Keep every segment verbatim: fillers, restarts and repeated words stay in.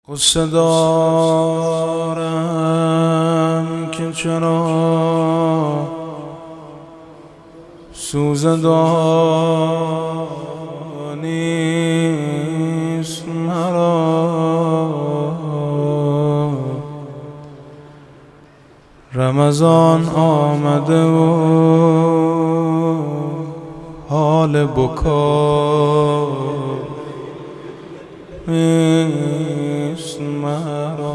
قصه دارم که چرا سوزه دانیست مرا. رمضان آمده و حال بکا نیست مرا.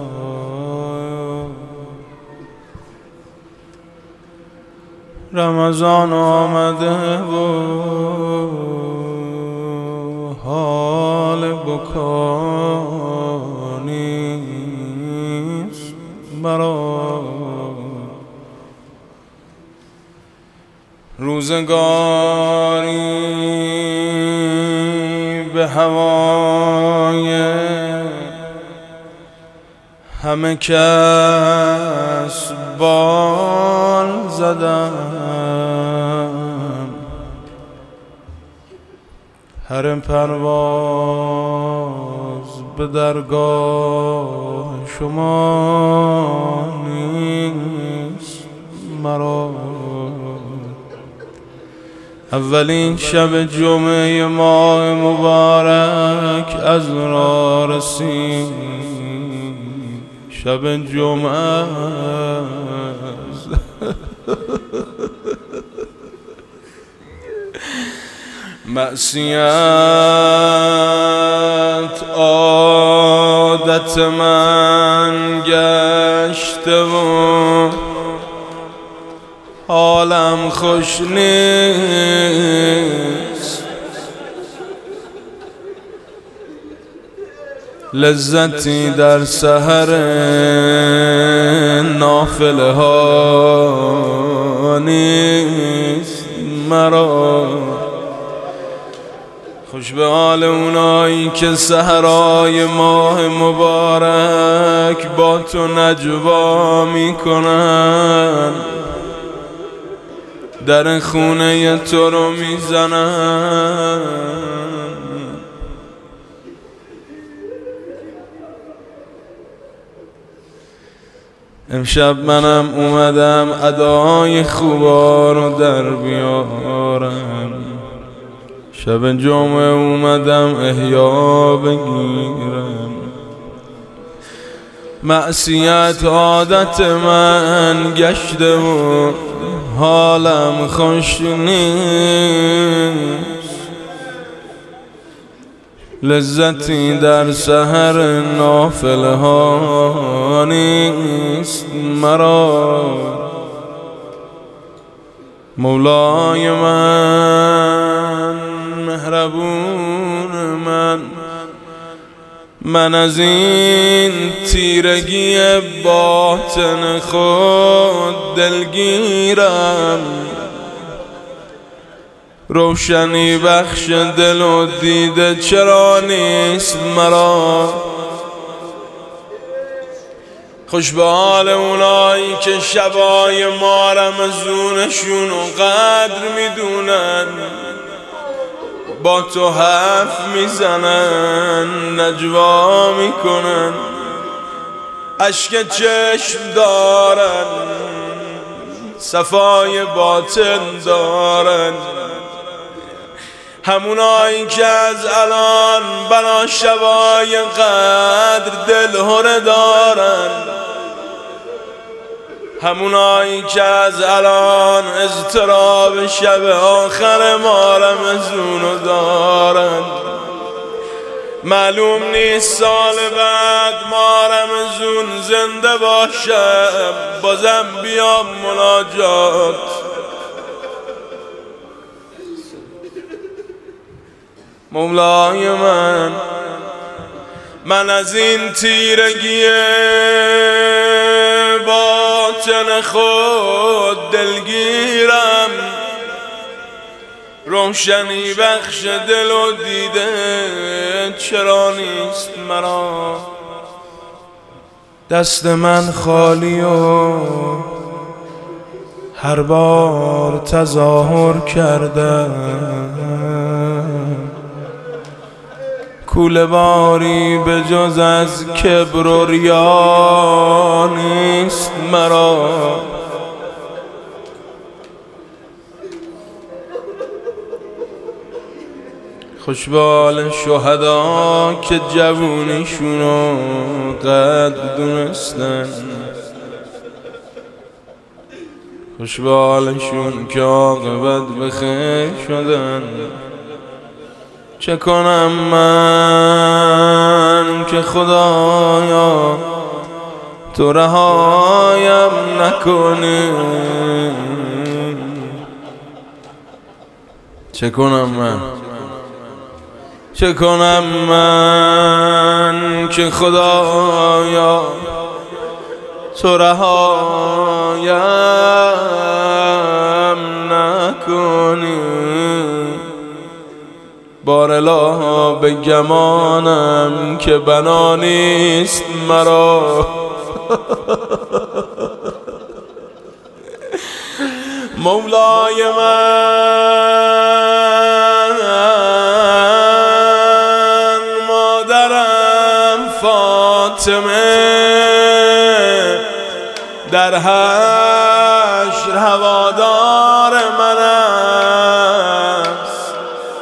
رمضان آمده و حال بکا نیست مرا. روزگاری به هوای همه کس بال زدم، هر پرواز به درگاه شما نیست مرا. اولین شب جمعه ماه مبارک از را رسید، شب جمعه معصیت عادت من گشته و حالم خوش نیست. لذتی در سحر نافله ها نیست مرا. خوش به حال اونایی که سحرای ماه مبارک با تو نجوا میکنن، در خونه تو رو میزنن. امشب منم اومدم ادای خوبا رو در بیارم، شب جمعه اومدم احیا بگیرم. معصیت عادت من گشته و حالم خوش نیست. لذتی در سحر نافله ها نیست مرا. مولای من مهربون من، من از این تیرگی باطن خود دلگیرم. روشنی بخش دل و دیده چرا نیست مرا. خوش به حال اونایی که شبای ما رمضونشون و قدر میدونن، با تو حرف میزنن، نجوا میکنن، اشک چشم دارن، صفای باطن دارن. همونایی که از الان بنا شبای قدر دلهره دارن، همونایی که از الان اضطراب شب آخر ما رمضونو دارن. معلوم نیست سال بعد ما رمضون زنده باشم، بازم بیام مناجات. مولای من، من از این تیرگی باطن خود دلگیرم. روشنی بخش دل و دیده چرا نیست مرا. دست من خالی و هر بار تظاهر کردم، کوله باری به جز از کبر و ریا نیست مرا. خوشبال شهدا که جوونیشونو قد دونستن، خوشبالشون که عاقبت بخیر شدن. چه کنم من که خدایا تو رهایم نکنی، چه کنم من چه کنم من که خدایا تو رهایم نکنی. بارالله به گمانم که بنا نیست مرا. مولای من مادرم فاطمه در حشر هوادار من است.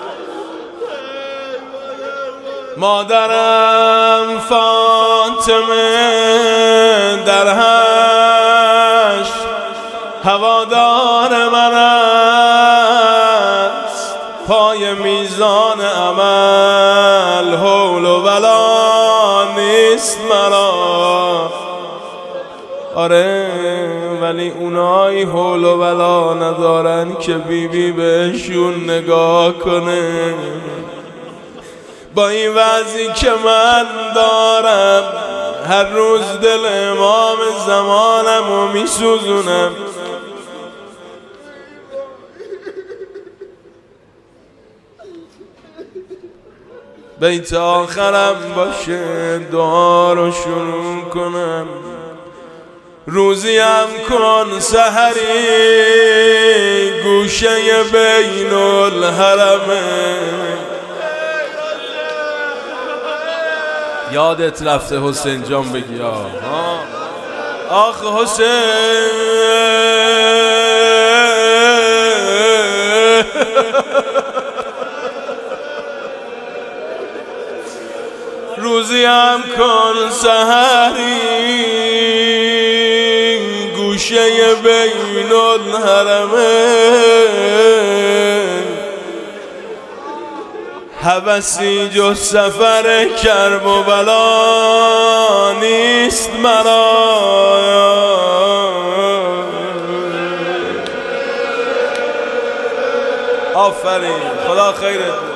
مادرم فاطمه در حشر هوادار من است. پای میزان عمل حول و ولا نیست مرا. آره ولی اونایی حول و ولا ندارن که بیبی بهشون نگاه کنه. با این وضعی که من دارم هر روز دل امام زمانم رو میسوزونم. بیت آخرم باشه دعا رو شروع کنم. روزیم کن سحری گوشه بین الحرمه. یادت رفته حسین جان بگی آخ حسین روزیم کن سحری گوشه بین الحرمه. هوسی جز سفر کرب و بلا نیست مرا. آفرین خدا خیرت.